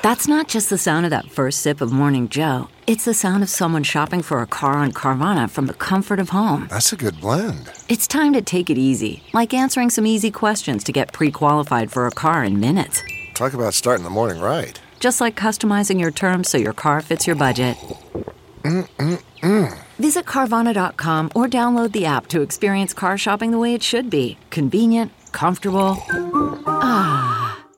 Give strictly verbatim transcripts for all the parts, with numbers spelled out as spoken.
That's not just the sound of that first sip of Morning Joe. It's the sound of someone shopping for a car on Carvana from the comfort of home. That's a good blend. It's time to take it easy, like answering some easy questions to get pre-qualified for a car in minutes. Talk about starting the morning right. Just like customizing your terms so your car fits your budget. Mm-mm-mm. Visit Carvana dot com or download the app to experience car shopping the way it should be. Convenient, comfortable. Ah.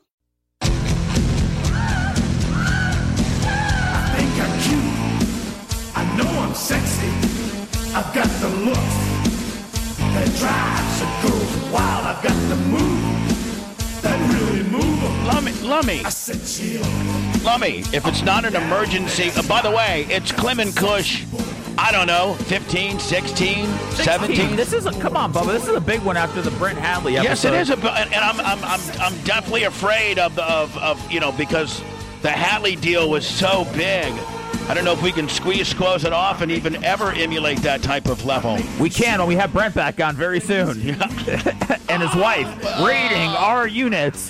I think I'm cute. I know I'm sexy. I've got the looks that drives the girls wild. I've got the move that really move them. Lummy, Lummy. I said chill. Lummy, if it's not an emergency, uh, by the way, it's Clem and Kush. I don't know, fifteen, sixteen, seventeen. This is a, come on, Bubba. This is a big one after the Brent Hadley episode. Yes, it is, a, and I'm I'm I'm I'm definitely afraid of the of, of you know because the Hadley deal was so big. I don't know if we can squeeze squoze it off and even ever emulate that type of level. We can when we have Brent back on very soon, and his wife raiding our units.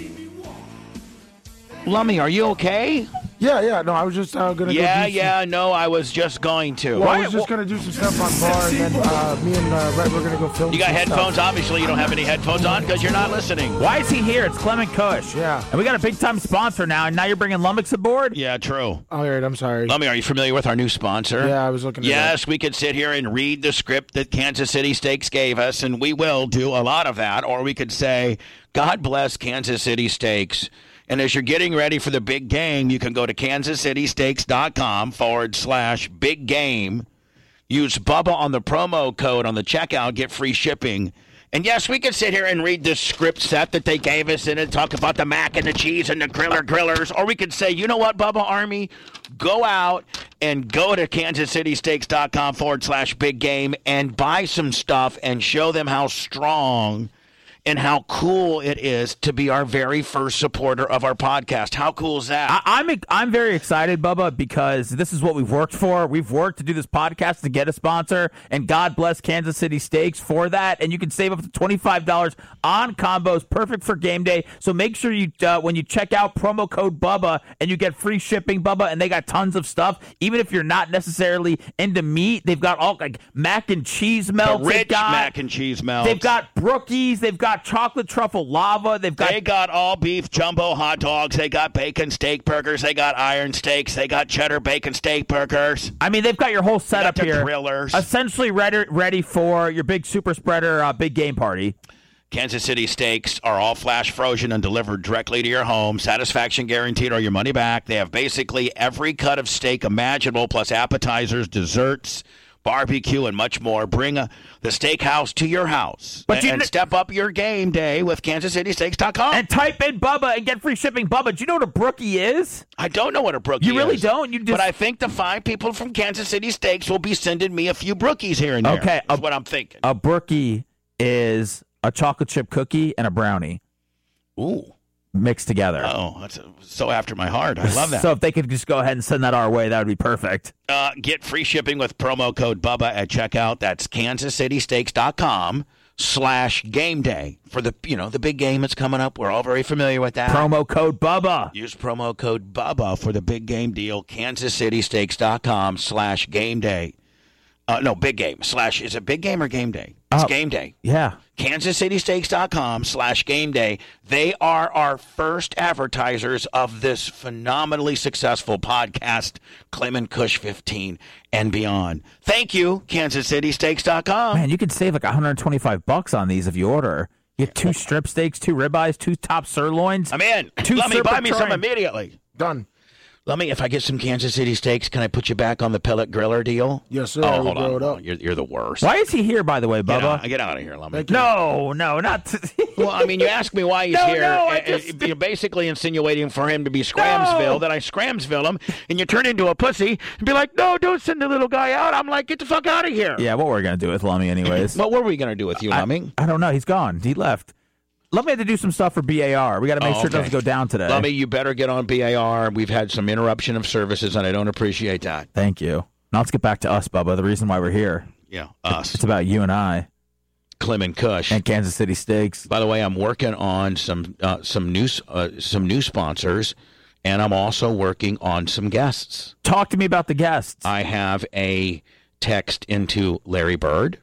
Lummy, are you okay? Yeah, yeah. No, I was just uh, gonna. Yeah, go do yeah. Some, No, I was just going to. well, I was just gonna do some stuff on bar, and then uh, me and uh, Red were gonna go film. You got some headphones? stuff. Obviously, you don't have any headphones on because you're not listening. Why is he here? It's Clement Kush. Yeah. And we got a big-time sponsor now, and now you're bringing Lummox aboard? Yeah, true. All right, I'm sorry. Lummy, are you familiar with our new sponsor? Yeah, I was looking at Yes, we could sit here and read the script that Kansas City Steaks gave us, and we will do a lot of that. Or we could say, God bless Kansas City Steaks. And as you're getting ready for the big game, you can go to kansascitysteaks.com forward slash big game. Use Bubba on the promo code on the checkout, get free shipping. And yes, we can sit here and read this script set that they gave us and talk about the mac and the cheese and the griller grillers. Or we could say, you know what, Bubba Army? Go out and go to kansascitysteaks.com forward slash big game and buy some stuff and show them how strong and how cool it is to be our very first supporter of our podcast. How cool is that? I, I'm I'm very excited, Bubba, because this is what we've worked for. We've worked to do this podcast to get a sponsor, and God bless Kansas City Steaks for that. And you can save up to twenty-five dollars on combos, perfect for game day. So make sure you, uh, when you check out promo code Bubba, and you get free shipping, Bubba, and they got tons of stuff. Even if you're not necessarily into meat, they've got all like mac and cheese melts. The rich they've got, mac and cheese melts. They've got brookies. They've got chocolate truffle lava. They've got They got all beef jumbo hot dogs. They got bacon steak burgers. They got iron steaks. They got cheddar bacon steak burgers. I mean, they've got your whole They got setup the here. grillers. Essentially ready, ready for your big super spreader, uh, big game party. Kansas City Steaks are all flash frozen and delivered directly to your home. Satisfaction guaranteed or your money back. They have basically every cut of steak imaginable, plus appetizers, desserts, barbecue, and much more. Bring a, the steakhouse to your house But and, you and kn- step up your game day with kansas city steaks dot com. And type in Bubba and get free shipping. Bubba, do you know what a brookie is? I don't know what a brookie You really is. don't? You just... But I think the fine people from Kansas City Steaks will be sending me a few brookies here and there. Okay, That's a- what I'm thinking. A brookie is a chocolate chip cookie and a brownie Ooh. mixed together. Oh, that's so after my heart. I love that. So if they could just go ahead and send that our way, that would be perfect. Uh, get free shipping with promo code Bubba at checkout. That's kansascitysteaks.com slash game day for the, you know, the big game that's coming up. We're all very familiar with that. Promo code Bubba. Use promo code Bubba for the big game deal. kansascitysteaks.com slash game day. Uh, no, big game slash, is it big game or game day? It's Oh. game day. Yeah. kansascitysteaks.com slash game day. They are our first advertisers of this phenomenally successful podcast, Clement Kush fifteen and beyond. Thank you, kansas city steaks dot com. Man, you could save like one hundred twenty-five bucks on these if you order. You get two strip steaks, two ribeyes, two top sirloins. I'm in. Two Let me buy super me some try- immediately. Done. Let me, if I get some Kansas City steaks, can I put you back on the pellet griller deal? Yes, sir. Oh, We hold blow on. it hold up. on. You're, you're the worst. Why is he here, by the way, Get Bubba? out, get out of here, Lummy. Thank you. No, no, not. To... Well, I mean, you asked me why he's No, here. no, I and- just- and You're basically insinuating for him to be Scramsville, No. that I Scramsville him, and you turn into a pussy and be like, no, don't send the little guy out. I'm like, get the fuck out of here. Yeah, what we're gonna do with Lummy, anyways? What were we going to do with you, I, Lummy? I don't know. He's gone. He left. Lummy had to do some stuff for B A R. We got to make Oh, sure it okay. doesn't go down today. Lummy, you better get on B A R. We've had some interruption of services, and I don't appreciate that. Thank you. Now let's get back to us, Bubba. The reason why we're here. Yeah, us. It's about you and I Clem and Kush. and Kansas City Steaks. By the way, I'm working on some uh, some new uh, some new sponsors, and I'm also working on some guests. Talk to me about the guests. I have a text into Larry Bird.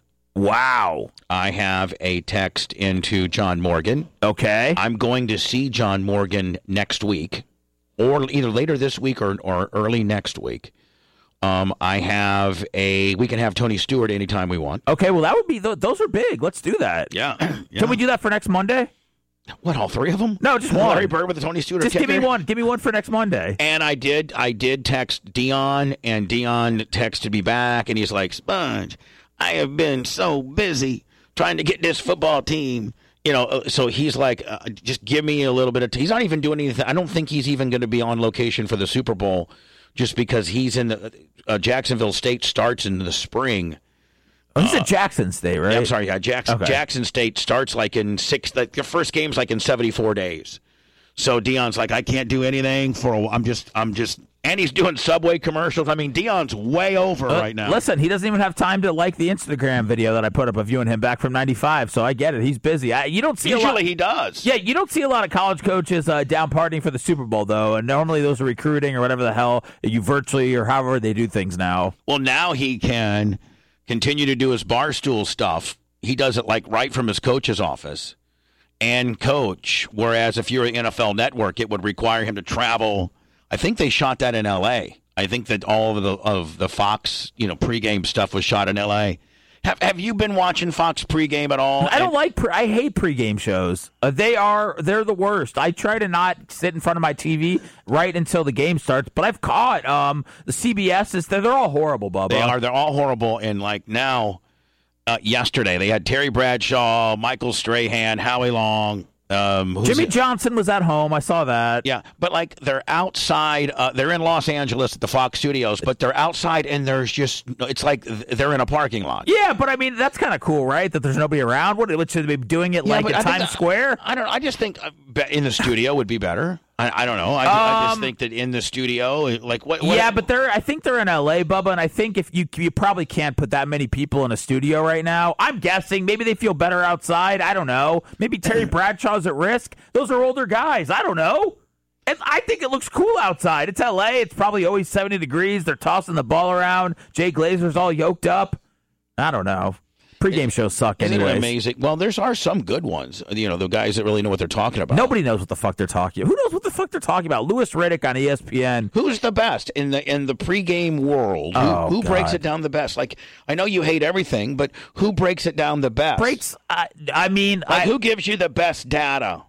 Wow. I have a text into John Morgan. Okay. I'm going to see John Morgan next week, or either later this week or, or early next week. Um, I have a. We can have Tony Stewart anytime we want. Okay, well, that would be. Those are big. Let's do that. Yeah. yeah. Can we do that for next Monday? What, all three of them? No, just one. Larry Bird with the Tony Stewart. Just give me kicker? one. Give me one for next Monday. And I did. I did text Dion, and Dion texted me back, and he's like, Sponge, I have been so busy trying to get this football team. You know, so he's like, uh, just give me a little bit of. T-. He's not even doing anything. I don't think he's even going to be on location for the Super Bowl, just because he's in the uh, Jacksonville State starts in the spring. Oh, he's uh, at Jackson State, right? Yeah, I'm sorry, yeah, Jackson. Okay. Jackson State starts like in six. Like the first game's like in seventy-four days. So Dion's like, I can't do anything for. A, I'm just, I'm just, and he's doing Subway commercials. I mean, Dion's way over uh, right now. Listen, he doesn't even have time to like the Instagram video that I put up of you and him back from ninety-five. So I get it. He's busy. I, you don't see Usually a lot, he does. Yeah, you don't see a lot of college coaches uh, down partying for the Super Bowl though, and normally those are recruiting or whatever the hell you virtually or however they do things now. Well, now he can continue to do his Barstool stuff. He does it like right from his coach's office and coach. Whereas if you're an N F L Network, it would require him to travel. I think they shot that in L A. I think that all of the of the Fox, you know, pregame stuff was shot in L A. Have Have you been watching Fox pregame at all? I don't like. Pre- I hate pregame shows. Uh, they are. They're the worst. I try to not sit in front of my T V right until the game starts. But I've caught um the C B S's. They're, they're all horrible, Bubba. They are. They're all horrible. And like now, uh, yesterday they had Terry Bradshaw, Michael Strahan, Howie Long. Um, who's Jimmy it? Johnson was at home. I saw that. Yeah, but like they're outside. Uh, they're in Los Angeles at the Fox Studios, but they're outside, and there's just it's like they're in a parking lot. Yeah, but I mean that's kind of cool, right? That there's nobody around. What, what should they be doing it Yeah, like but at I think Times that- Square? I don't. I just think uh, be- in the studio would be better. I, I don't know. I, I just Um, think that in the studio, like what? what Yeah, but they're. I think they're in L A, Bubba, and I think if you you probably can't put that many people in a studio right now. I'm guessing maybe they feel better outside. I don't know. Maybe Terry Bradshaw's at risk. Those are older guys. I don't know. And I think it looks cool outside. It's L A. It's probably always seventy degrees. They're tossing the ball around. Jay Glazer's all yoked up. I don't know. Pregame shows suck Isn't anyways. it amazing? Well, there's are some good ones. You know, the guys that really know what they're talking about. Nobody knows what the fuck they're talking about. Who knows what the fuck they're talking about? Louis Riddick on E S P N. Who's the best in the in the pregame world? Who, Oh, who breaks God. it down the best? Like I know you hate everything, but who breaks it down the best? Breaks. I, I mean, Like I, who gives you the best data?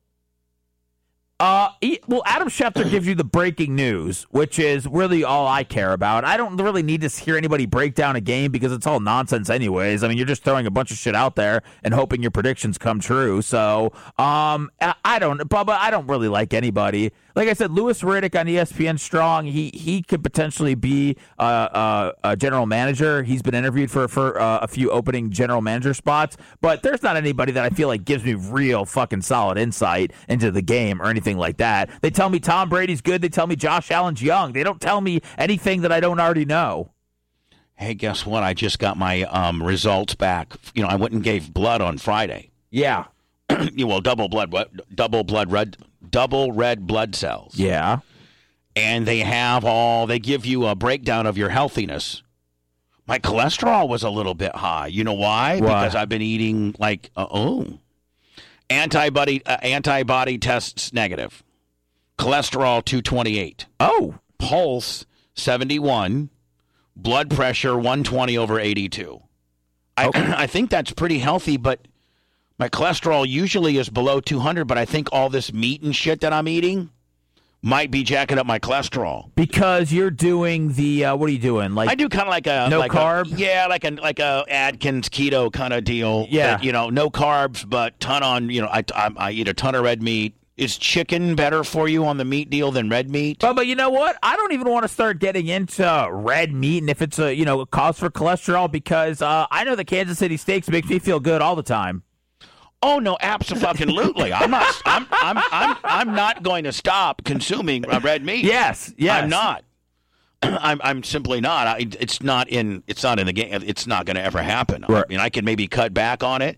Uh, he, well, Adam Schefter gives you the breaking news, which is really all I care about. I don't really need to hear anybody break down a game because it's all nonsense anyways. I mean, you're just throwing a bunch of shit out there and hoping your predictions come true. So, um, I, I don't, Bubba, I don't really like anybody. Like I said, Louis Riddick on E S P N Strong, he he could potentially be uh, uh, a general manager. He's been interviewed for, for uh, a few opening general manager spots, but there's not anybody that I feel like gives me real fucking solid insight into the game or anything like that. They tell me Tom Brady's good. They tell me Josh Allen's young. They don't tell me anything that I don't already know. Hey, guess what? I just got my um, results back. You know, I went and gave blood on Friday. Yeah. You well, double blood, what? Double blood red, double red blood cells. Yeah. And they have all. They give you a breakdown of your healthiness. My cholesterol was a little bit high. You know why? Why? Because I've been eating like uh, oh, antibody uh, antibody tests negative. Cholesterol two twenty-eight. Oh. Pulse seventy-one. Blood pressure one twenty over eighty-two. I I think that's pretty healthy, but my cholesterol usually is below two hundred, but I think all this meat and shit that I'm eating might be jacking up my cholesterol. Because you're doing the, uh, what are you doing? Like I do kind of like a no like carb? A, yeah, like a like a Atkins keto kind of deal. Yeah. That, you know, no carbs, but ton on. You know, I, I I eat a ton of red meat. Is chicken better for you on the meat deal than red meat? But, but you know what? I don't even want to start getting into red meat and if it's a, you know, a cause for cholesterol because uh, I know the Kansas City steaks makes me feel good all the time. Oh no, absolutely! I'm not. I'm. I'm. I'm. I'm not going to stop consuming uh, red meat. Yes, yes. I'm not. I'm. I'm simply not. I, it's not in. It's not in the game. It's not going to ever happen. Right. I mean, I can maybe cut back on it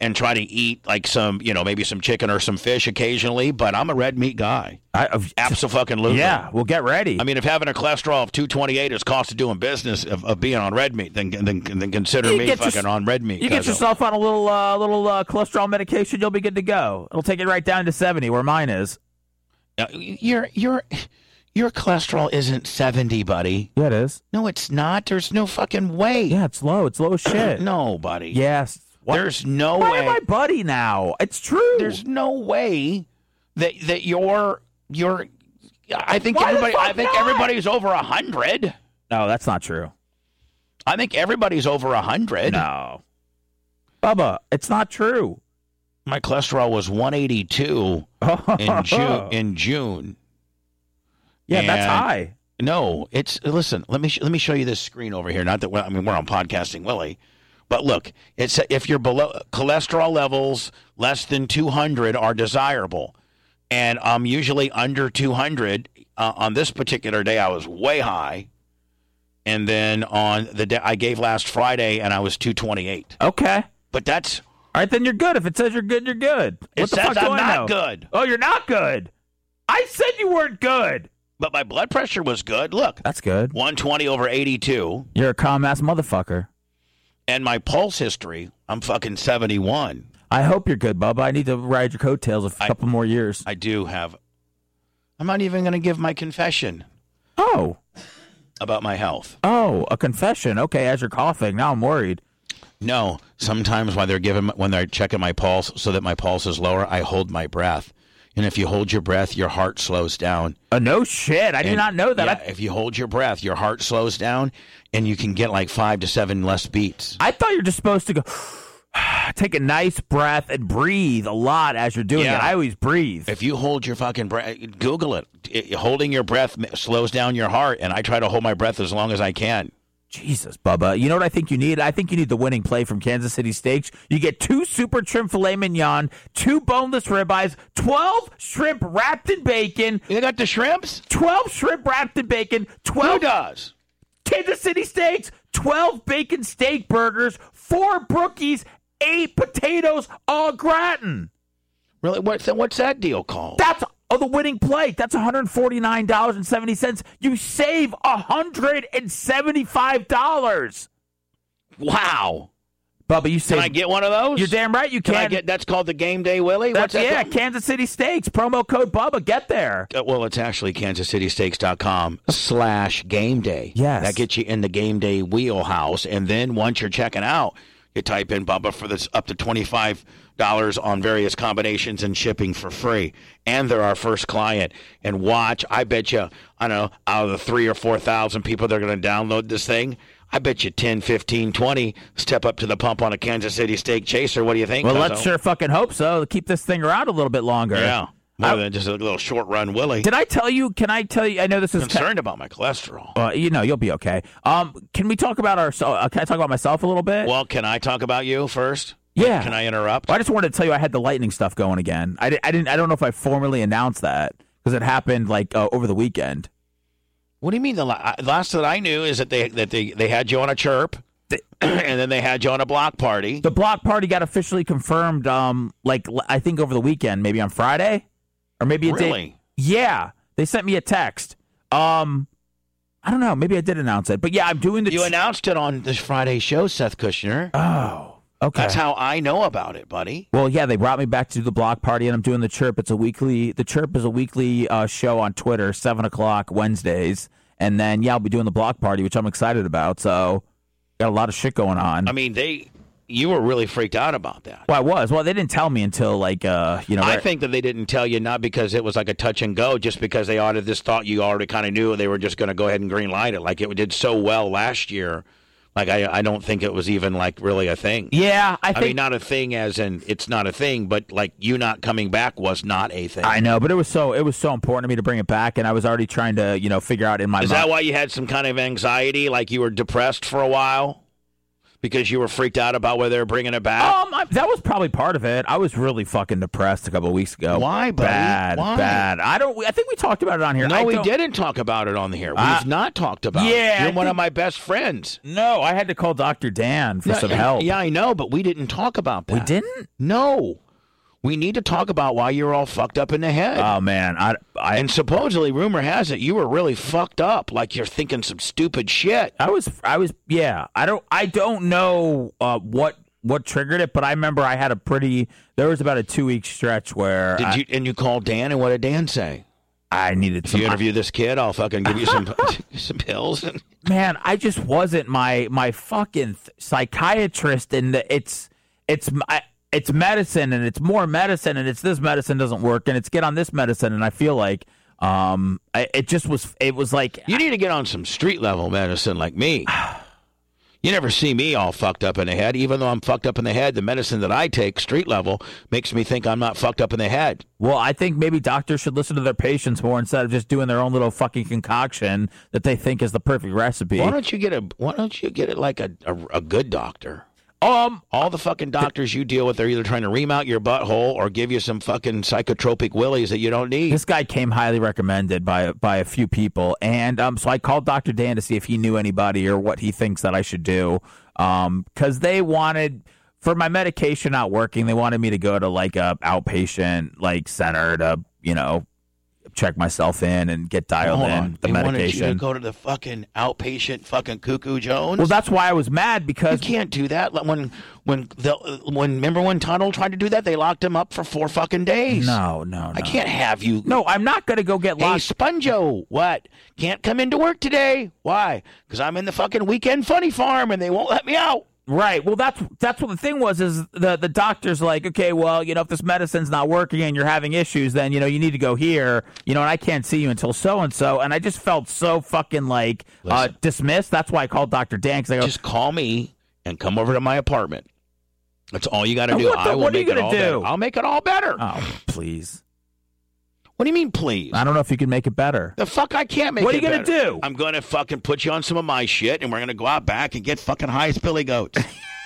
and try to eat like some, you know, maybe some chicken or some fish occasionally, but I'm a red meat guy. I, uh, Absolutely. Yeah, well, get ready. I mean, if having a cholesterol of two twenty-eight is cost of doing business of, of being on red meat, then then, then consider You me get fucking your- on red meat. You get cuzzo. yourself on a little uh, little uh, cholesterol medication, you'll be good to go. It'll take it right down to seventy, where mine is. Uh, Your your your cholesterol isn't seventy, buddy. Yeah, it is. No, it's not. There's no fucking way. Yeah, it's low. It's low as shit. No, buddy. Yes. What? There's no Why way. am I buddy now? It's true. There's no way that that you're you're. I think Why the everybody. fuck I think not? everybody's over a hundred. No, that's not true. I think everybody's over a hundred. No. Bubba, it's not true. My cholesterol was one eighty-two in June. In June. Yeah, that's And- high. No, it's listen. Let me sh- let me show you this screen over here. Not that we're, I mean we're on Podcasting Willie, but look, it's if you're below cholesterol levels less than two hundred are desirable, and I'm usually under two hundred. Uh, on this particular day, I was way high, and then on the day I gave last Friday, and I was two twenty-eight. Okay. But that's All right, then you're good. If it says you're good, you're good. What it the says fuck do I'm I not know? good. Oh, you're not good. I said you weren't good. But my blood pressure was good. Look, That's good. one twenty over eighty-two. You're a calm ass motherfucker. And my pulse history, I'm fucking seventy-one. I hope you're good, Bubba. I need to ride your coattails a I- couple more years. I do have. I'm not even going to give my confession Oh. about my health. Oh, a confession. Okay, as you're coughing. Now I'm worried. No, sometimes while they're giving, when they're checking my pulse so that my pulse is lower, I hold my breath. And if you hold your breath, your heart slows down. Uh, no shit. I did And, not know that. Yeah, I, if you hold your breath, your heart slows down, and you can get like five to seven less beats. I thought you're just supposed to go take a nice breath and breathe a lot as you're doing Yeah. it. I always breathe. If you hold your fucking breath, Google it. It- Holding your breath m- slows down your heart, and I try to hold my breath as long as I can. Jesus, Bubba. You know what I think you need? I think you need the winning play from Kansas City Steaks. You get two super trim filet mignon, two boneless ribeyes, twelve shrimp wrapped in bacon, You got the shrimps? twelve shrimp wrapped in bacon, Who twelve does? Kansas City Steaks, twelve bacon steak burgers, four brookies, eight potatoes au gratin. Really? What's that, what's that deal called? That's oh, the winning plate. That's one hundred forty-nine dollars and seventy cents. You save one hundred seventy-five dollars. Wow. Bubba, you Can save. I get one of those? You're damn right you Can can. I get? That's called the Game Day Willie. That's, What's that yeah, called? Kansas City Steaks. Promo code Bubba. Get there. Uh, well, it's actually kansas city steaks dot com slash game day. Yes. That gets you in the Game Day wheelhouse. And then once you're checking out, you type in Bubba for this up to twenty-five dollars on various combinations and shipping for free. And they're our first client. And watch, I bet you, I don't know, out of the three or four thousand people that are going to download this thing, I bet you ten, fifteen, twenty step up to the pump on a Kansas City Steak Chaser. What do you think? Well, Cuzzo? let's sure fucking hope so. Keep this thing around a little bit longer. Yeah. More I- than just a little short run Willie. Did I tell you? Can I tell you? I know this is. Concerned about my cholesterol. Uh, you know, you'll be okay. Um, can we talk about our? Uh, can I talk about myself a little bit? Well, can I talk about you first? Yeah. Can I interrupt? Well, I just wanted to tell you I had the lightning stuff going again. I, di- I didn't. I don't know if I formally announced that because it happened like uh, over the weekend. What do you mean? The la- last that I knew is that they that they, they had you on a chirp, and then they had you on a block party. The block party got officially confirmed. Um, like l- I think over the weekend, maybe on Friday, or maybe it Really? did. Yeah, they sent me a text. Um, I don't know. Maybe I did announce it, but yeah, I'm doing the. You ch- announced it on this Friday show, Seth Kushner. oh, okay. That's how I know about it, buddy. Well, yeah, they brought me back to do the block party, and I'm doing the Chirp. It's a weekly. The Chirp is a weekly uh, show on Twitter, seven o'clock Wednesdays, and then yeah, I'll be doing the block party, which I'm excited about. So, got a lot of shit going on. I mean, they you were really freaked out about that. well, I was. Well, they didn't tell me until like uh, you know. I right- think that they didn't tell you not because it was like a touch and go, just because they already just thought you already kind of knew they were just going to go ahead and green light it. Like it did so well last year. Like I, I don't think it was even like really a thing. Yeah, I I think. mean, not a thing as in it's not a thing, but like you not coming back was not a thing. I know, but it was so it was so important to me to bring it back, and I was already trying to you know figure out in my Is mind. that why you had some kind of anxiety, like you were depressed for a while? Because you were freaked out about whether they're bringing it back? Um, I, that was probably part of it. I was really fucking depressed a couple of weeks ago. Why, buddy? Bad, Why? bad. I don't. I think we talked about it on here. No, I we don't- didn't talk about it on here. We've Uh, not talked about yeah, it. You're I one of think- my best friends. No, I had to call Doctor Dan for Yeah, some help. Yeah, I know, but we didn't talk about that. We didn't? No. We need to talk about why you're all fucked up in the head. Oh man, I, I and supposedly, rumor has it, you were really fucked up, like you're thinking some stupid shit. I was, I was, yeah. I don't, I don't know uh, what what triggered it, but I remember I had a pretty. There was about a two week stretch where Did I, you? And you called Dan, and what did Dan say? I needed If some. you interview this kid, I'll fucking give you some some pills. And Man, I just wasn't my my fucking th- psychiatrist, and it's it's my. It's medicine, and it's more medicine, and it's this medicine doesn't work, and it's get on this medicine, and I feel like um, I, it just was. It was like you need to get on some street level medicine like me. You never see me all fucked up in the head. Even though I'm fucked up in the head, the medicine that I take, street level, makes me think I'm not fucked up in the head. Well, I think maybe doctors should listen to their patients more instead of just doing their own little fucking concoction that they think is the perfect recipe. Why don't you get a? Why don't you get it like a a, a good doctor? Um, All the fucking doctors you deal with are either trying to ream out your butthole or give you some fucking psychotropic willies that you don't need. this guy came highly recommended by by a few people, and um, so I called Doctor Dan to see if he knew anybody or what he thinks that I should do, um, because they wanted for my medication not working, they wanted me to go to like a outpatient like center to you know check myself in and get dialed Hold in on. the they medication. wanted you to go to the fucking outpatient fucking Cuckoo Jones. Well, that's why I was mad You because can't do that. Like, When when the when remember when Tunnel tried to do that, they locked him up for four fucking days. no, no, no. I can't have you. No, I'm not going to go get Hey, locked. Sponjo, what? Can't come into work today? Why? Because I'm in the fucking weekend funny farm and they won't let me out. Right. Well, that's that's what the thing was. Is the the doctor's like, okay, well, you know, if this medicine's not working and you're having issues, then you know you need to go here. You know, and I can't see you until so and so. And I just felt so fucking like uh, Listen. dismissed. That's why I called Doctor Dan. Cause I go, Just call me and come over to my apartment. That's all you got to And do. what the- I will what are you make it gonna all do? better. I'll make it all better. oh, please. What do you mean, please? I don't know if you can make it better. The fuck I can't make What are it you gonna better. do? I'm going to fucking put you on some of my shit and we're going to go out back and get fucking high as Billy Goats.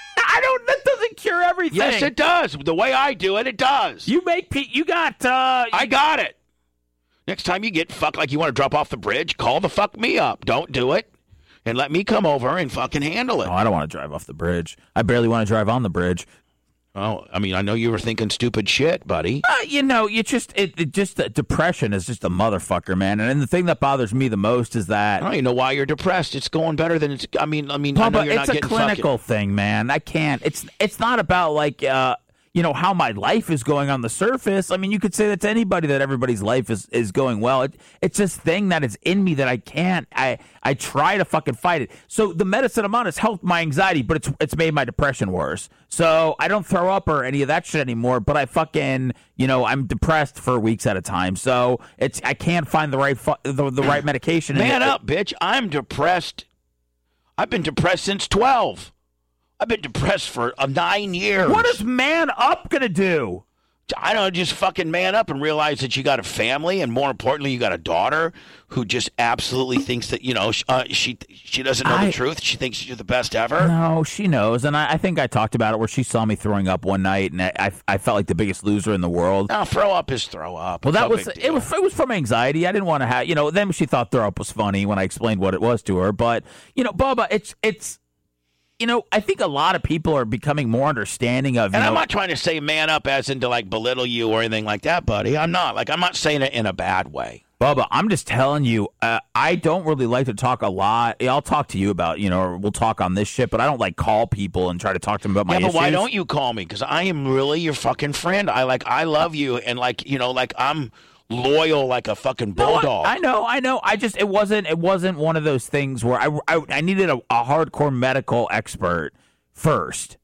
I don't. That doesn't cure everything. Yes, it does. The way I do it, it does. You make pe- You got. uh I got it. Next time you get fucked like you want to drop off the bridge, call the fuck me up. Don't do it. And let me come over and fucking handle it. No, I don't want to drive off the bridge. I barely want to drive on the bridge. Oh, I mean, I know you were thinking stupid shit, buddy. Uh, you know, you just it, it just uh, depression is just a motherfucker, man. And, and the thing that bothers me the most is that I don't even know why you're depressed. It's going better than it's. I mean, I mean, I know Papa, you're it's not a getting clinical fucking. thing, man. I can't. It's it's not about like uh you know how my life is going on the surface. I mean, you could say that to anybody that everybody's life is, is going well. It, it's this thing that is in me that I can't. I I try to fucking fight it. So the medicine I'm on has helped my anxiety, but it's it's made my depression worse. So I don't throw up or any of that shit anymore. But I fucking you know I'm depressed for weeks at a time. So it's I can't find the right fu- the, the right medication. And Man it- up, bitch. I'm depressed. I've been depressed since twelve. I've been depressed for uh, nine years. What is man up gonna do? I don't know, just fucking man up and realize that you got a family, and more importantly, you got a daughter who just absolutely thinks that you know sh- uh, she she doesn't know I- the truth. She thinks you're the best ever. No, she knows, and I, I think I talked about it where she saw me throwing up one night, and I, I, I felt like the biggest loser in the world. Now throw up is throw up. Well, It's that no was big it. deal. Was it was from anxiety. I didn't want to have you know. Then she thought throw up was funny when I explained what it was to her. But you know, Bubba, it's it's you know, I think a lot of people are becoming more understanding of. You And know, I'm not trying to say man up as in to like belittle you or anything like that, buddy. I'm not. Like I'm not saying it in a bad way. Bubba, I'm just telling you, uh, I don't really like to talk a lot. Yeah, I'll talk to you about, you know, or we'll talk on this shit, but I don't like call people and try to talk to them about my Yeah, but issues. why don't you call me? Because I am really your fucking friend. I like I love you, and like you know, like I'm loyal like a fucking No, bulldog. I, I know, I know. I just it wasn't it wasn't one of those things where I I, I needed a, a hardcore medical expert first,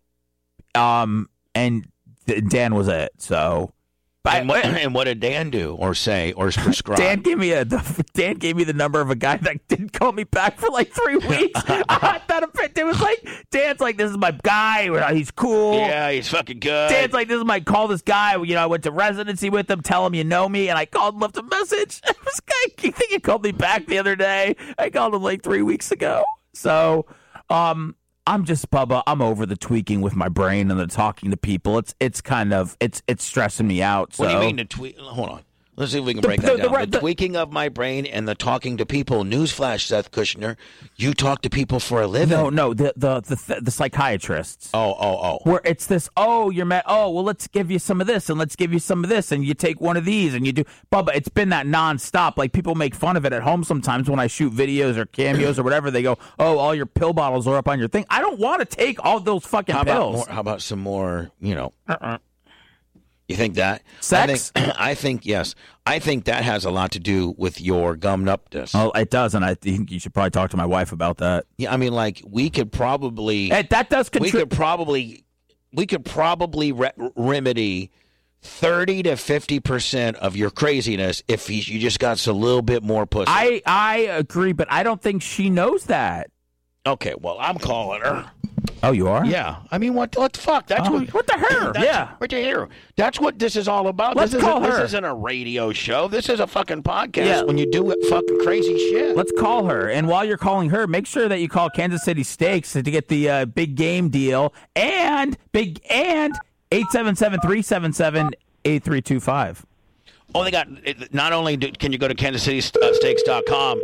um, and Dan was it. So, and, what, I- and what did Dan do or say or prescribe? Dan gave me a the, Dan gave me the number of a guy that didn't call me back for like three weeks. I thought it, it was like Dan's like, this is my guy. He's cool. Yeah, he's fucking good. Dan's like, this is my call. This guy, you know, I went to residency with him. Tell him you know me, and I called, and left a message. This guy, I think he called me back the other day. I called him like three weeks ago. So, um, I'm just Bubba. I'm over the tweaking with my brain and the talking to people. It's it's kind of it's it's stressing me out. So. What do you mean the tweak? Hold on. Let's see if we can The- break the- that the down. The, right- the- tweaking of my brain and the talking to people. Newsflash, Seth Kushner. You talk to people for a living. No, no, the the the, the psychiatrists. Oh, oh, oh. Where it's this, oh, you're mad. Oh, well, let's give you some of this and let's give you some of this. And you take one of these and you do. Bubba, it's been that nonstop. Like, people make fun of it at home sometimes when I shoot videos or cameos or whatever. They go, oh, all your pill bottles are up on your thing. I don't want to take all those fucking How about, pills. more, how about some more, you know? Uh-uh. You think that? Sex? I think, I think, yes. I think that has a lot to do with your gummed upness. Oh, it does. And I think you should probably talk to my wife about that. Yeah, I mean, like, we could probably. Hey, that does we contribute. could probably. We could probably re- remedy thirty to fifty percent of your craziness if you, you just got a little bit more pussy. I, I agree, but I don't think she knows that. Okay, well, I'm calling her. Oh, you are? Yeah. I mean, what what the fuck? That's Oh, what. what the her? That's, Yeah. What the hell? That's what this is all about. Let's this call isn't, her. This isn't a radio show. This is a fucking podcast Yeah. when you do it fucking crazy shit. Let's call her. And while you're calling her, make sure that you call Kansas City Steaks to get the uh, big game deal and big and eight seven seven, three seven seven, eight three two five. Oh, they got. Not only do, can you go to kansas city steaks dot com,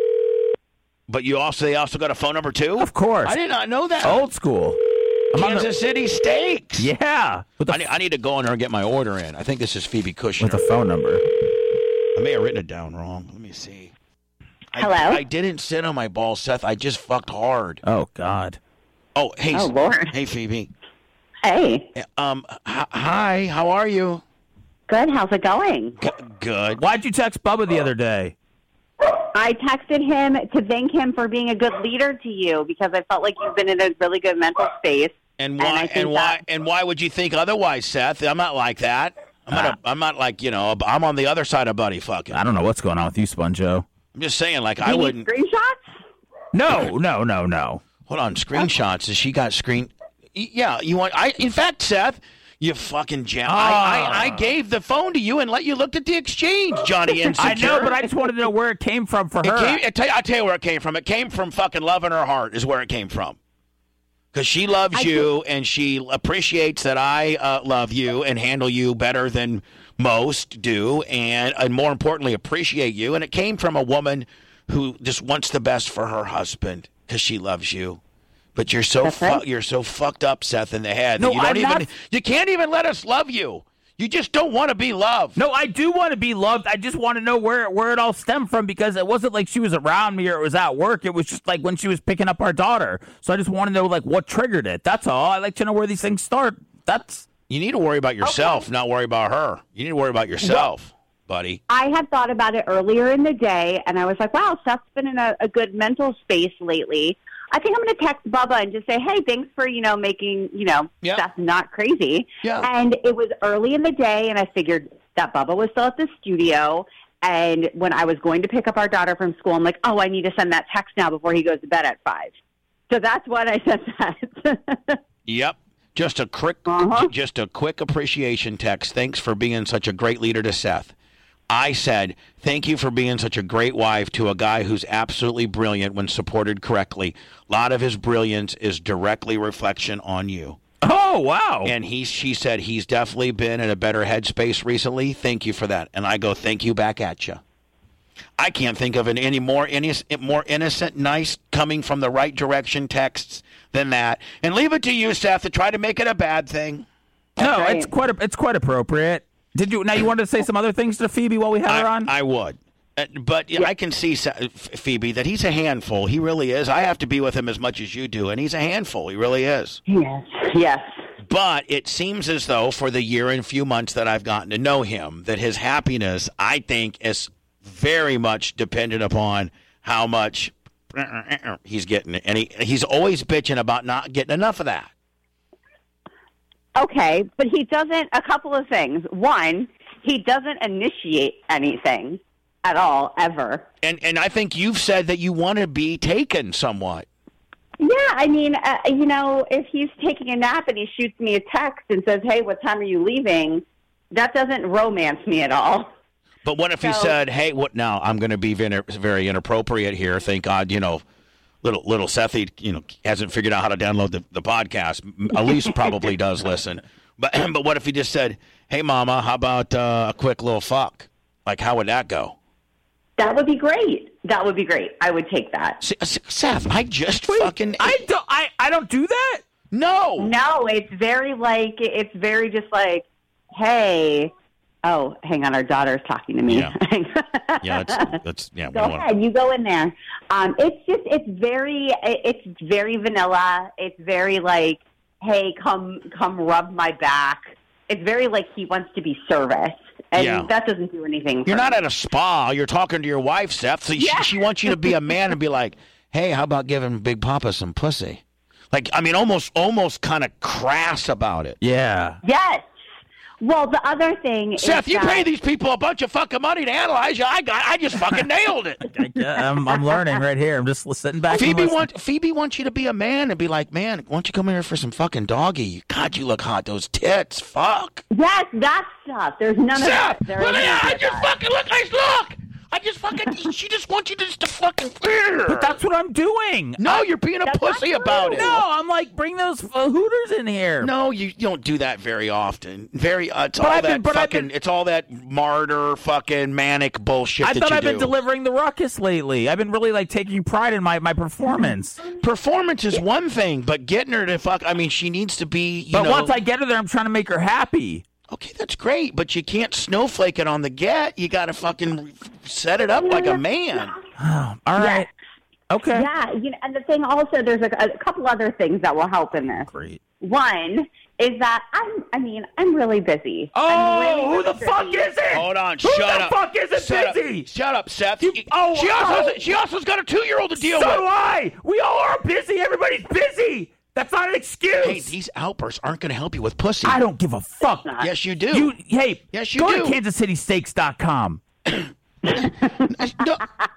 but you also they also got a phone number too. Of course. I did not know that. Old school. I'm on the- Kansas City Steaks. Yeah. With the, I need, I need to go in there and get my order in. I think this is Phoebe Kushner. with the phone number. I may have written it down wrong. Let me see. I, Hello? I didn't sit on my balls, Seth. I just fucked hard. Oh, God. Oh, hey. Oh, Lord. Hey, Phoebe. Hey, Um. H- hi. How are you? good. How's it going? G- good. Why'd you text Bubba the other day? I texted him to thank him for being a good leader to you because I felt like you've been in a really good mental space. And And I why? think And, why? that- And why would you think otherwise, Seth? I'm not like that. I'm not. A, I'm not like you know. I'm on the other side of buddy fucking. I don't know what's going on with you, Sponjo. I'm just saying. Like Do I you need wouldn't. screenshots? No, no, no, no. Hold on. Screenshots. Has she got screen? Y- Yeah. You want? I. In fact, Seth. You fucking jam. I, I, I gave the phone to you and let you look at the exchange, Johnny Insecure. I know, but I just wanted to know where it came from for It her. came, I tell you, I'll tell you where it came from. It came from fucking love in her heart is where it came from. Because she loves I you and she appreciates that I uh, love you and handle you better than most do and, and more importantly, appreciate you. And it came from a woman who just wants the best for her husband because she loves you. But you're so That's fu- right. you're so fucked up, Seth, in the head. No, that you don't I'm even not- you can't even let us love you. You just don't want to be loved. No, I do want to be loved. I just want to know where where it all stemmed from because it wasn't like she was around me or it was at work. It was just like when she was picking up our daughter. So I just want to know like what triggered it. That's all. I like to know where these things start. That's You need to worry about yourself, not worry about her. You need to worry about yourself, buddy. I had thought about it earlier in the day, and I was like, wow, Seth's been in a, a good mental space lately. I think I'm going to text Bubba and just say, hey, thanks for, you know, making, you know, Yeah. Seth not crazy. Yeah. And it was early in the day, and I figured that Bubba was still at the studio. And when I was going to pick up our daughter from school, I'm like, oh, I need to send that text now before he goes to bed at five. So that's what I sent that. Yep. Just a quick, Uh-huh. just a quick appreciation text. Thanks for being such a great leader to Seth. I said, thank you for being such a great wife to a guy who's absolutely brilliant when supported correctly. A lot of his brilliance is directly reflection on you. oh wow. And he, she said, he's definitely been in a better headspace recently. Thank you for that. And I go, thank you back at you. I can't think of an any more any more innocent, nice, coming from the right direction texts than that. And leave it to you, Seth, to try to make it a bad thing. no, right. it's quite it's quite appropriate. Did you now you wanted to say some other things to Phoebe while we have her I, on? I would. Uh, but yeah, I can see Sa- F- Phoebe that he's a handful. He really is. I have to be with him as much as you do, and he's a handful. He really is. Yes. Yes. But it seems as though for the year and few months that I've gotten to know him, that his happiness, I think, is very much dependent upon how much he's getting. And he, he's always bitching about not getting enough of that. Okay, but he doesn't, a couple of things. One, he doesn't initiate anything at all, ever. And and I think you've said that you want to be taken somewhat. Yeah, I mean, uh, you know, if he's taking a nap and he shoots me a text and says, hey, what time are you leaving? That doesn't romance me at all. But what if he So- said, hey, what now? I'm going to be very, very inappropriate here. Thank God, you know, little little Sethy, you know, hasn't figured out how to download the, the podcast. Elise probably does listen. But but what if he just said, hey, Mama, how about uh, a quick little fuck? Like, how would that go? That would be great. That would be great. I would take that. S- Seth, I just Wait, fucking... I don't, I, I don't do that? No. No, it's very like, it's very just like, hey, oh, hang on, our daughter's talking to me. Yeah, yeah, that's, that's yeah. Go ahead, you go in there. Um, it's just, it's very, it's very vanilla. It's very like, hey, come, come rub my back. It's very like he wants to be serviced, and Yeah. that doesn't do anything. For You're not me. at a spa. You're talking to your wife, Seth. So Yeah. she, she wants you to be a man and be like, hey, how about giving Big Papa some pussy? Like, I mean, almost, almost kind of crass about it. Yeah. Yes. Well, the other thing Seth, is you that, pay these people a bunch of fucking money to analyze you. I got, I just fucking nailed it. I, I'm, I'm learning right here. I'm just sitting back. and Phoebe listening. wants Phoebe wants you to be a man and be like, man, why don't you come here for some fucking doggy? God, you look hot. Those tits, fuck. yes, that stuff. There's none of Seth, that. There look is at none I of just that. fucking look. Nice look. I just fucking. She just wants you to just to fucking. But that's what I'm doing. No, you're being a That's not pussy true. about it. No, I'm like, bring those uh, hooters in here. No, you, you don't do that very often. Very, uh, it's But all I've that been- but I've fucking. been- It's all that martyr, fucking manic bullshit I that thought you I've do. been delivering the ruckus lately. I've been really like taking pride in my, my performance. Performance is one thing, but getting her to fuck. I mean, she needs to be. You But know, once I get her there, I'm trying to make her happy. okay, that's great, but you can't snowflake it on the get. You got to fucking set it up like a man. All right. Okay. Yeah, you know, and the thing also, there's a, a couple other things that will help in this. Great. One is that I'm, I mean, I'm really busy. Oh, I'm really, who the really fuck busy. is it? Hold on, Who shut the up. fuck isn't shut busy? Up. Shut up, Seth. You- oh, she also oh. has, she also's got a two-year-old to deal So with. do I. We all are busy. Everybody's busy. That's not an excuse. Hey, these outbursts aren't going to help you with pussy. I don't give a fuck. Yes, you do. You, hey, Yes, you go do. to kansas city steaks dot com. No,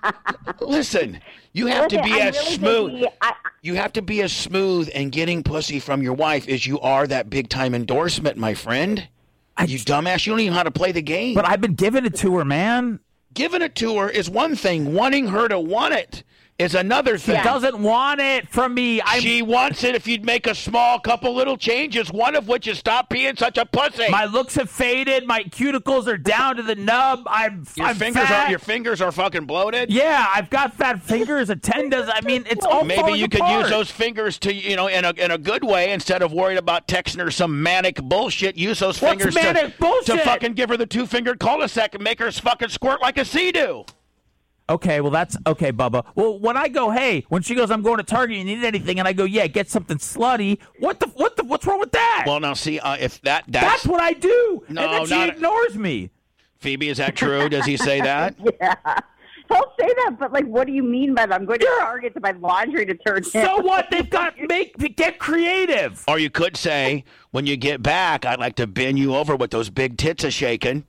listen, you have to Listen, be I'm as really smooth. busy. I, You have to be as smooth in getting pussy from your wife as you are that big time endorsement, my friend. I- you dumbass, you don't even know how to play the game. But I've been giving it to her, man. Giving it to her is one thing. Wanting her to want it is another thing. She doesn't want it from me. I She wants it if you'd make a small couple little changes, one of which is stop being such a pussy. My looks have faded. My cuticles are down to the nub. I'm, your I'm fingers fat. are your fingers are fucking bloated. Yeah, I've got fat fingers. A ten does. I mean, it's all Maybe falling you could apart. use those fingers to, you know, in a in a good way instead of worried about texting her some manic bullshit. Use those What's fingers manic to, bullshit? to fucking give her the two fingered cul-de-sac and make her fucking squirt like a sea-doo. Okay, well that's okay, Bubba. Well, when I go, hey, when she goes, I'm going to Target. You need anything? And I go, yeah, get something slutty. What the? What the? What's wrong with that? Well, now see, uh, if that that's, that's what I do. No, and then she not- ignores me. Phoebe, is that true? Does he say that? yeah. He'll say that, but like, what do you mean by that? I'm going to Target to buy laundry detergent. So what? They've got make get creative. Or you could say, when you get back, I'd like to bend you over with those big tits a shaking.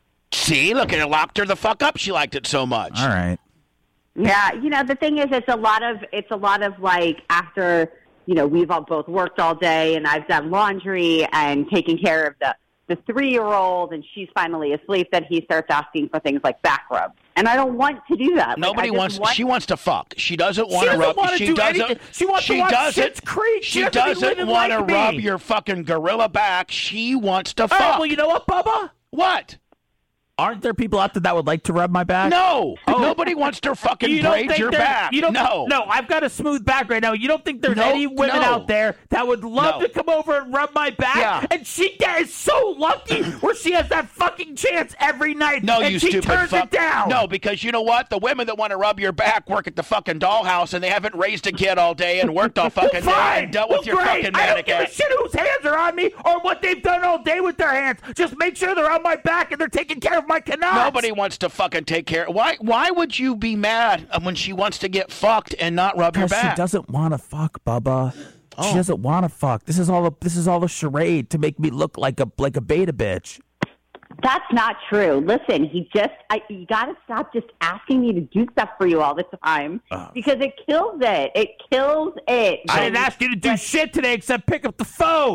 See, look at it, locked her the fuck up. She liked it so much. All right. Yeah, you know, the thing is, it's a lot of, it's a lot of like after, you know, we've all both worked all day and I've done laundry and taken care of the, the three-year-old and she's finally asleep, that he starts asking for things like back rubs. And I don't want to do that. Like, Nobody I just wants, want. She wants to fuck. She doesn't want doesn't to rub. wanna she do doesn't. anything. She wants to she watch doesn't. Schitt's Creek. She She doesn't be doesn't living want to like me. rub your fucking gorilla back. She wants to All fuck. right, well, you know what, Bubba? What? Aren't there people out there that would like to rub my back? No. Oh. Nobody wants to fucking You don't braid think your there's- back. You don't, no. no. I've got a smooth back right now. You don't think there's No, any women no. out there that would love No. to come over and rub my back? Yeah. And she is so lucky where she has that fucking chance every night. No, and you she stupid turns fuck. it down. No, because you know what? The women that want to rub your back work at the fucking dollhouse and they haven't raised a kid all day and worked all fucking well, day fine. and dealt well, with your great. fucking I don't manic give a ass. shit whose hands are on me or what they've done all day with their hands. Just make sure they're on my back and they're taking care of my canals. Nobody wants to fucking take care. Why? Why would you be mad when she wants to get fucked and not rub your Because she back? doesn't want to fuck, Bubba. Oh. She doesn't want to fuck. This is all. A, this is all a charade to make me look like a like a beta bitch. That's not true. Listen, he just, I, you got to stop just asking me to do stuff for you all the time because it kills it. It kills it. I didn't ask you to do shit today except pick up the phone.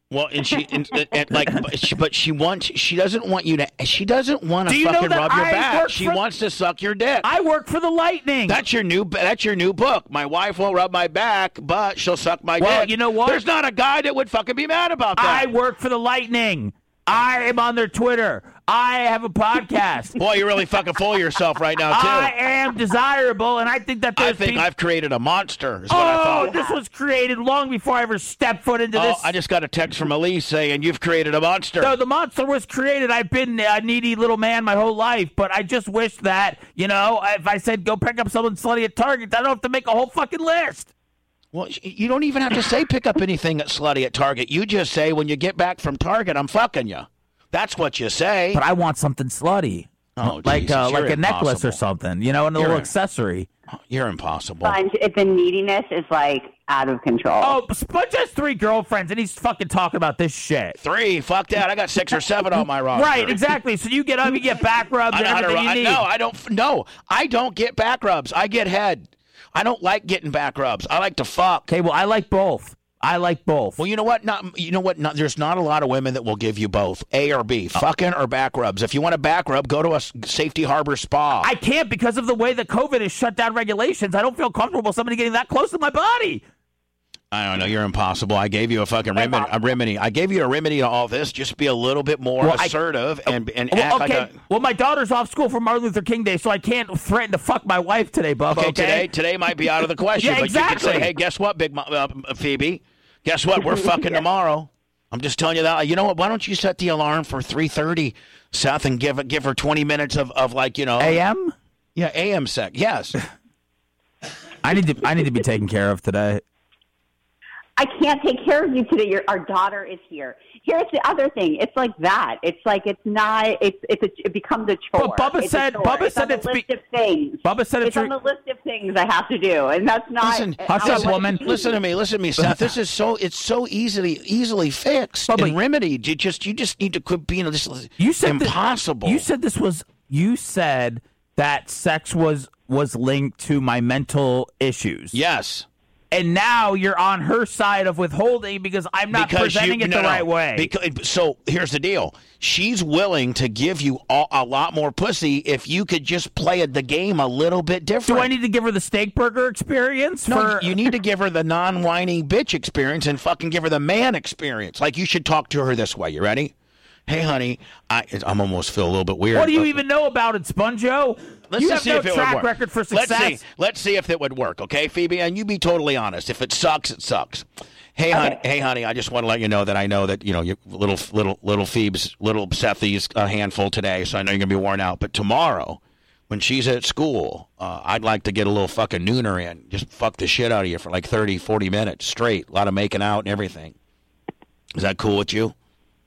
Well, and she, and, and like, but she, but she wants, she doesn't want you to, she doesn't want Do to you know fucking that rub your I back. work She for- wants to suck your dick. I work for the Lightning. That's your new, that's your new book. My wife won't rub my back, but she'll suck my Well, dick. you know what? There's not a guy that would fucking be mad about that. I work for the Lightning. I am on their Twitter. I have a podcast. Boy, you're really fucking full of yourself right now, too. I am desirable, and I think that I there's think people- I've created a monster, is what I Oh, thought. this was created long before I ever stepped foot into Oh, this. I just got a text from Elise saying you've created a monster. No, the monster was created. I've been a needy little man my whole life, but I just wish that, you know, if I said go pick up someone slutty at Target, I don't have to make a whole fucking list. Well, you don't even have to say pick up anything at slutty at Target. You just say when you get back from Target, I'm fucking you. That's what you say. But I want something slutty. Oh, like Jesus, uh, you're like a necklace or impossible. something, you know, and a You're little a- accessory. You're impossible. Sponge, it- the neediness is like out of control. Oh, Sponge has three girlfriends, and he's fucking talking about this shit. Three, fuck that. I got six or seven on my roster. Right, exactly. So you get up, you get back rubs I and know how to everything ru- you need. No, I don't. No, I don't get back rubs. I get head. I don't like getting back rubs. I like to fuck. Okay, well, I like both. I like both. Well, you know what? Not you know what? Not, there's not a lot of women that will give you both, A or B, fucking or back rubs. If you want a back rub, go to a s- Safety Harbor spa. I can't because of the way that COVID has shut down regulations. I don't feel comfortable with somebody getting that close to my body. I don't know. You're impossible. I gave you a fucking remedy. A remedy. I gave you a remedy to all this. Just be a little bit more Well, I- assertive and and Well, act okay. like a. Well, my daughter's off school for Martin Luther King Day, so I can't threaten to fuck my wife today, Bubba. Okay, Okay, today today might be out of the question, Yeah, but you exactly. can say, hey, guess what, Big Mo- uh, Phoebe? Guess what? We're fucking tomorrow. I'm just telling you that. You know what? Why don't you set the alarm for three thirty, Seth, and give give her twenty minutes of, of like you know A M? Yeah, A M sec. Yes. I need to. I need to be taken care of today. I can't take care of you today. Your, our daughter is here. Here's the other thing. It's like that. It's like it's not. It's it's a, it becomes a chore. But Bubba It's a said- chore. Bubba it's said on the it's list be- of things. Bubba said It's it's on re- the list of things I have to do, and that's not. Listen, Hush I- up, I- woman. Listen to me. Listen to me, Seth. This is so. It's so easily easily fixed Bubba, and remedied. You just you just need to quit being this. You said that- impossible. you said this was. You said that sex was was linked to my mental issues. yes. And now you're on her side of withholding because I'm not presenting you, it no, the no. right way. Because, so here's the deal: she's willing to give you a, a lot more pussy if you could just play it, the game a little bit different. Do I need to give her the steak burger experience? No, for, you need to give her the non-whiny bitch experience and fucking give her the man experience. Like you should talk to her this way. You ready? Hey, honey, I I'm almost feel a little bit weird. What do you but- even know about it, Sponjo? Let's you just have see no if it would track work. record for success. Let's see. Let's see if it would work, okay, Phoebe? And you be totally honest. If it sucks, it sucks. Hey, honey. Hey, honey. I just want to let you know that I know that you know you little little little Phoebe's little Sethy's a handful today, so I know you're gonna be worn out. But tomorrow, when she's at school, uh, I'd like to get a little fucking nooner in. Just fuck the shit out of you for like thirty, forty minutes straight. A lot of making out and everything. Is that cool with you?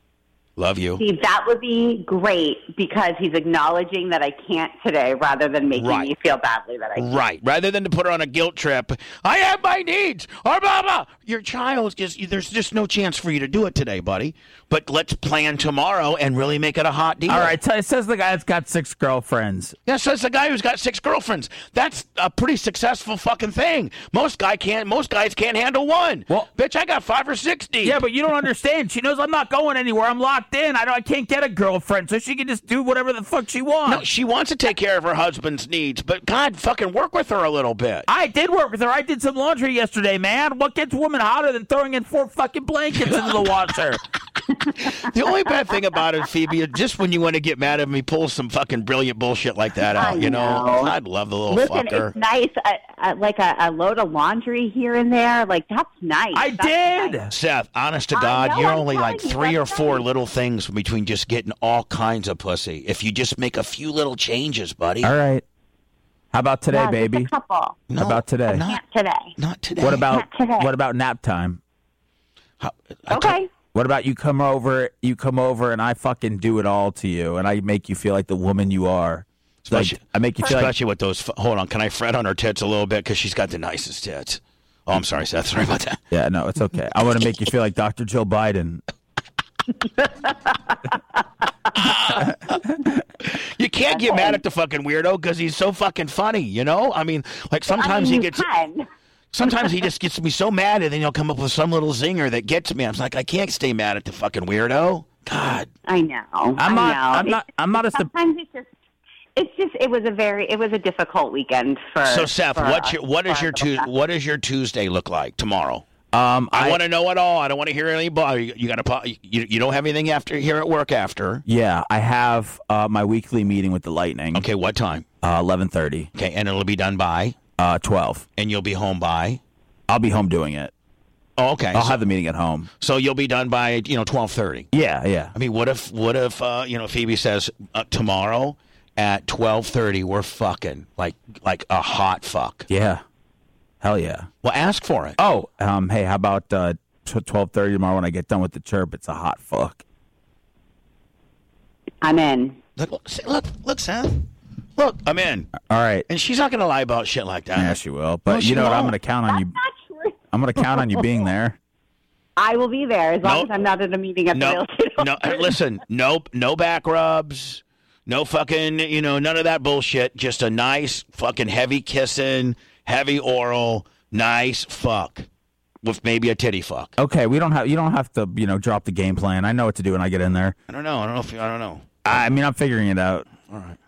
Love you. See, that would be great because he's acknowledging that I can't today rather than making Right. me feel badly that I can't. Right. Rather than to put her on a guilt trip, I have my needs, or blah, blah. Your child, just, there's just no chance for you to do it today, buddy. But let's plan tomorrow and really make it a hot deal. All right, so it says the guy that's got six girlfriends. Yeah, so it's the guy who's got six girlfriends. That's a pretty successful fucking thing. Most guy can't. Most guys can't handle one. Well- bitch, I got five or six deep. Yeah, but you don't understand. She knows I'm not going anywhere. I'm locked in. I don't. I can't get a girlfriend, so she can just do whatever the fuck she wants. no, she wants to take care of her husband's needs, but God, fucking work with her a little bit. I did work with her. I did some laundry yesterday, man. What gets a woman hotter than throwing in four fucking blankets into the washer? The only bad thing about it, Phoebe, is just when you want to get mad at me, pull some fucking brilliant bullshit like that out. I You know, know. I'd love the little Listen, fucker. it's nice, uh, uh, like a, a load of laundry here and there. Like, that's nice. I That's did. nice. Seth, honest to I God, know, you're I'm only like telling you, three or that's four nice. little things between just getting all kinds of pussy. If you just make a few little changes, buddy. All right. How about today, Yeah, just baby? a couple. No, How about today? Not, Can't today. not today. What about Not today. what about nap time? How, I Okay. What about you come over? You come over, and I fucking do it all to you, and I make you feel like the woman you are. Like, Especially- I make you feel like Especially with those. fu- Hold on, can I fret on her tits a little bit because she's got the nicest tits? Oh, I'm sorry, Seth. Sorry about that. yeah, no, it's okay. I want to make you feel like Doctor Joe Biden. You can't get mad at the fucking weirdo because he's so fucking funny. You know, I mean, like sometimes I mean, he you gets. can. Sometimes he just gets me so mad, and then he'll come up with some little zinger that gets me. I'm like, I can't stay mad at the fucking weirdo. God, I know. I'm I not. know. I'm It's- not. I'm not as. Sometimes it's just. It's just. It was a very. It was a difficult weekend for. so Seth, for what's us, your what is for your our little tu- fest. what does your Tuesday look like tomorrow? Um, I, I, want to know it all. I don't want to hear any. You, you got to. You, you don't have anything after here at work after. Yeah, I have uh, my weekly meeting with the Lightning. Okay, what time? Uh, Eleven thirty. Okay, and it'll be done by. Uh, twelve. And you'll be home by. I'll be home doing it. Oh, okay. I'll so, have the meeting at home. so you'll be done by you know twelve thirty. Yeah, yeah. I mean, what if what if uh, you know Phoebe says uh, tomorrow at twelve thirty we're fucking like like a hot fuck. Yeah. Hell yeah. Well, ask for it. Oh, um, hey, how about uh, twelve thirty tomorrow when I get done with the chirp? It's a hot fuck. I'm in. Look, look, look, look, Seth. Look, I'm in. All right. And she's not going to lie about shit like that. Yeah, she will. But No, she you know what? I'm won't. going to count on you. Not true. I'm going to count on you being there. I will be there as long No. as I'm not at a meeting at the No, real estate no. office. Listen, nope, no back rubs, no fucking, you know, none of that bullshit. Just a nice fucking heavy kissing, heavy oral, nice fuck with maybe a titty fuck. Okay, we don't have. You don't have to. You know, drop the game plan. I know what to do when I get in there. I don't know. I don't know if I don't know. I mean, I'm figuring it out. All right.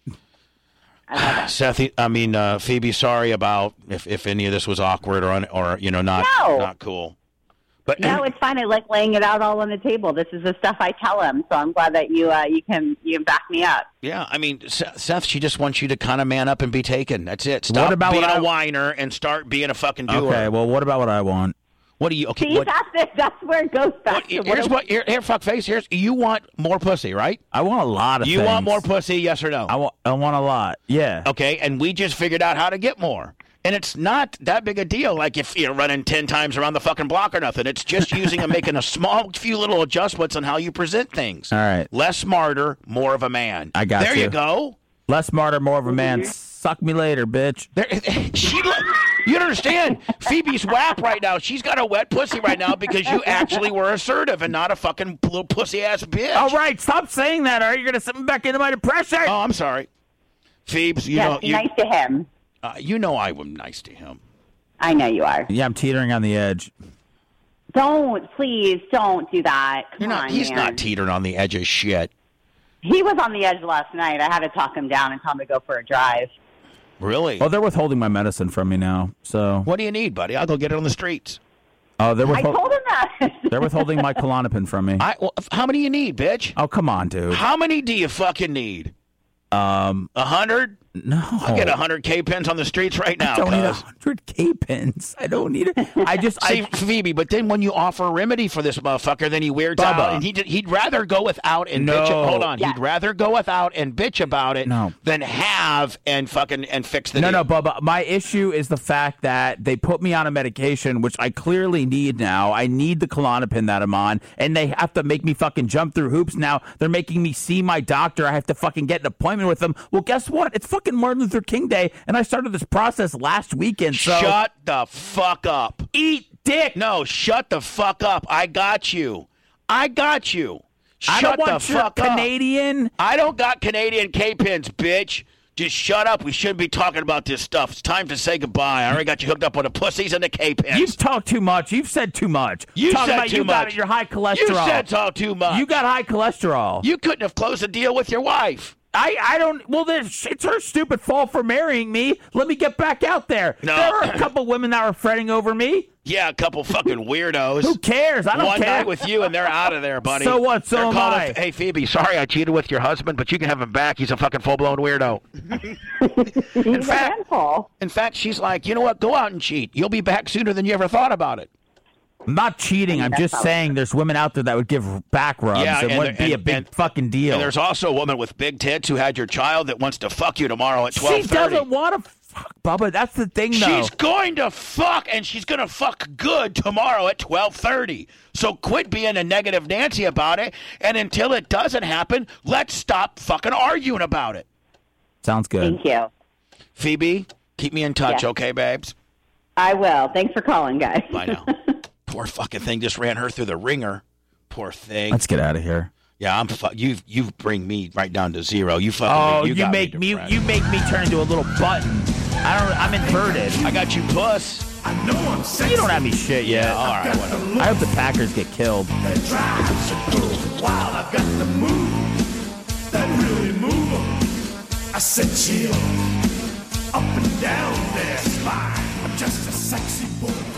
I love it. Seth, I mean uh, Phoebe. Sorry about if, if any of this was awkward or un, or you know not No. not cool. But No, it's fine. I like laying it out all on the table. This is the stuff I tell him, so I'm glad that you uh, you can you can back me up. yeah, I mean Seth, Seth, she just wants you to kind of man up and be taken. That's it. Stop What about being what a I- whiner and start being a fucking doer. Okay. Well, what about what I want? What do you? Okay. See, what, that's it. That's where it goes back what, to what here's it- what here, here fuck face. Here's you want more pussy, right? I want a lot of. You things. want more pussy? Yes or no? I want. I want a lot. Yeah. Okay, and we just figured out how to get more. And it's not that big a deal, like if you're running ten times around the fucking block or nothing. It's just using and making a small few little adjustments on how you present things. All right. Less smarter, more of a man. I got there you. you go. Less smarter, more of a man. Suck me later, bitch. There, she, you don't understand. Phoebe's W A P right now. She's got a wet pussy right now because you actually were assertive and not a fucking little pussy-ass bitch. All right, stop saying that, or you're gonna send me back into my depression. Oh, I'm sorry. Phoebes, you Yes, know, be you, nice to him. uh, you know I am nice to him. I know you are. Yeah, I'm teetering on the edge. Don't, please, don't do that. Come You're not. on, He's man. not teetering on the edge of shit. He was on the edge last night. I had to talk him down and tell him to go for a drive. Really? Oh, they're withholding my medicine from me now. So, What do you need, buddy? I'll go get it on the streets. oh, they're I withhold- told him that. they're withholding my Klonopin from me. I. Well, how many you need, bitch? Oh, come on, dude. How many do you fucking need? Um, A hundred? no. I'll get a hundred K pins on the streets right now. I don't need a cuz. hundred K pins. I don't need it. I just, See, I, Phoebe, but then when you offer a remedy for this motherfucker, then he weirds Bubba. out, and he he'd rather go without and No. bitch. Hold on, Yeah. he'd rather go without and bitch about it No. than have and fucking and fix the no, deal. no, Bubba. My issue is the fact that they put me on a medication, which I clearly need now. I need the Klonopin that I'm on, and they have to make me fucking jump through hoops now. They're making me see my doctor. I have to fucking get an appointment with them. Well, guess what? It's fucking Martin Luther King Day, and I started this process last weekend. So Shut the fuck up. eat dick. No, shut the fuck up. I got you. I got you. Shut I don't want the your fuck up. Canadian. I don't got Canadian K-pins, bitch. Just shut up. We shouldn't be talking about this stuff. It's time to say goodbye. I already got you hooked up with the pussies and the K-pins. You've talked too much. You've said too much. You Talking said about too you got much. your high cholesterol. You said talk too much. You got high cholesterol. You couldn't have closed a deal with your wife. I, I don't. Well, there's, it's her stupid fault for marrying me. Let me get back out there. No. There were a couple women that were fretting over me. Yeah, a couple fucking weirdos. Who cares? I don't One care. night with you and they're out of there, buddy. So what? So They're am calling, I. Hey, Phoebe, sorry I cheated with your husband, but you can have him back. He's a fucking full-blown weirdo. He's a fact- handful. In fact, she's like, you know what? Go out and cheat. You'll be back sooner than you ever thought about it. I'm not cheating. I'm That's just how- saying there's women out there that would give back rubs. Yeah, it and wouldn't there- be a and- big and- fucking deal. And there's also a woman with big tits who had your child that wants to fuck you tomorrow at twelve she thirty. doesn't want to fuck, Bubba. That's the thing, though. She's going to fuck, and she's going to fuck good tomorrow at twelve thirty. So quit being a negative Nancy about it, and until it doesn't happen, let's stop fucking arguing about it. Sounds good. Thank you. Phoebe, keep me in touch, Yeah. okay, babes? I will. Thanks for calling, guys. Bye now. Poor fucking thing just ran her through the ringer. Poor thing. Let's get out of here. Yeah, I'm. Fu- you you bring me right down to zero. You fucking. Oh, you, you, got make me. me depressed. you make me turn into a little button. I don't. I'm inverted. I got you, puss. I know I'm sexy. You don't have me shit yet. Yeah, all right, I've got whatever. the look I hope the Packers get killed. that drives a girl wild. I've got the move that really move 'em. I said chill up and down their spine. I'm just a sexy boy.